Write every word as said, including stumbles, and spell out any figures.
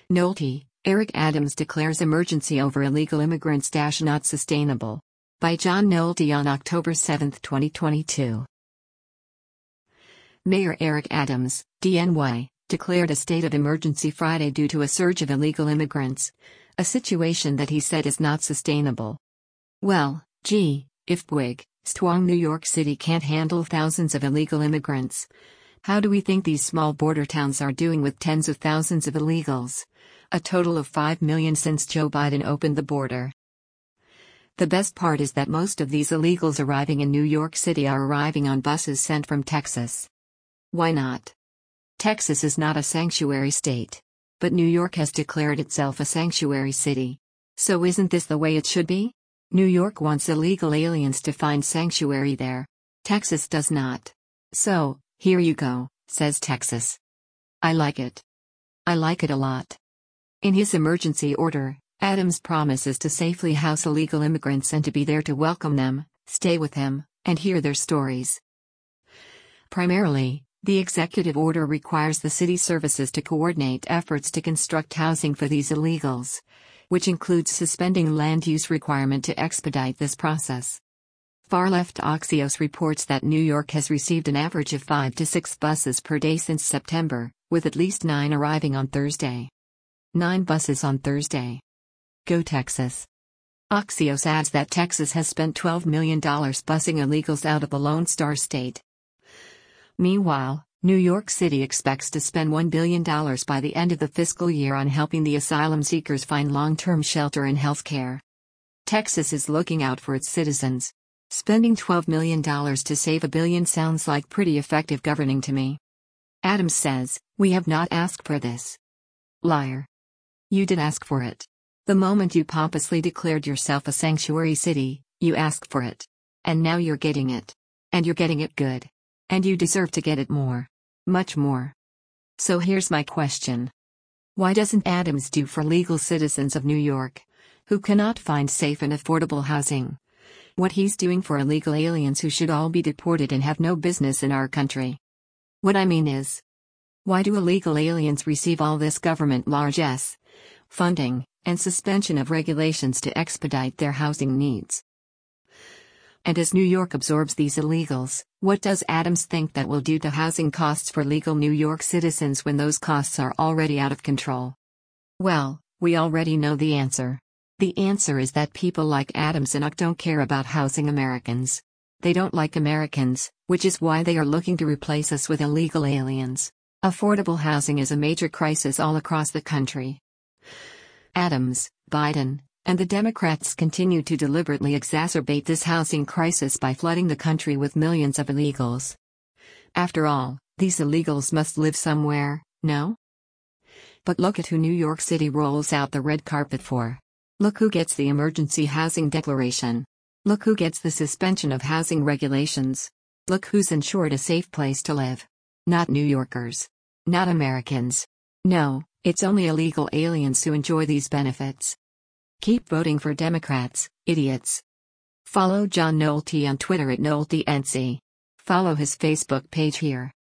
Nolte, Eric Adams declares emergency over illegal immigrants dash not sustainable. By John Nolte on October seventh, twenty twenty-two. Mayor Eric Adams, D N Y, declared a state of emergency Friday due to a surge of illegal immigrants, a situation that he said is not sustainable. Well, gee, if big, strong New York City can't handle thousands of illegal immigrants, how do we think these small border towns are doing with tens of thousands of illegals? A total of five million since Joe Biden opened the border. The best part is that most of these illegals arriving in New York City are arriving on buses sent from Texas. Why not? Texas is not a sanctuary state. But New York has declared itself a sanctuary city. So isn't this the way it should be? New York wants illegal aliens to find sanctuary there. Texas does not. So, here you go, says Texas. I like it. I like it a lot. In his emergency order, Adams promises to safely house illegal immigrants and to be there to welcome them, stay with them, and hear their stories. Primarily, the executive order requires the city services to coordinate efforts to construct housing for these illegals, which includes suspending land use requirement to expedite this process. Far-left Axios reports that New York has received an average of five to six buses per day since September, with at least nine arriving on Thursday. Nine buses on Thursday. Go Texas. Axios adds that Texas has spent twelve million dollars busing illegals out of the Lone Star State. Meanwhile, New York City expects to spend one billion dollars by the end of the fiscal year on helping the asylum seekers find long-term shelter and health care. Texas is looking out for its citizens. Spending twelve million dollars to save a billion sounds like pretty effective governing to me. Adams says, "We have not asked for this." Liar. You did ask for it. The moment you pompously declared yourself a sanctuary city, you asked for it. And now you're getting it. And you're getting it good. And you deserve to get it more. Much more. So here's my question. Why doesn't Adams do for legal citizens of New York, who cannot find safe and affordable housing, what he's doing for illegal aliens who should all be deported and have no business in our country? What I mean is, why do illegal aliens receive all this government largesse, funding, and suspension of regulations to expedite their housing needs? And as New York absorbs these illegals, what does Adams think that will do to housing costs for legal New York citizens when those costs are already out of control? Well, we already know the answer. The answer is that people like Adams and U C don't care about housing Americans. They don't like Americans, which is why they are looking to replace us with illegal aliens. Affordable housing is a major crisis all across the country. Adams, Biden, and the Democrats continue to deliberately exacerbate this housing crisis by flooding the country with millions of illegals. After all, these illegals must live somewhere, no? But look at who New York City rolls out the red carpet for. Look who gets the emergency housing declaration. Look who gets the suspension of housing regulations. Look who's ensured a safe place to live. Not New Yorkers. Not Americans. No, it's only illegal aliens who enjoy these benefits. Keep voting for Democrats, idiots. Follow John Nolte on Twitter at NolteNC. Follow his Facebook page here.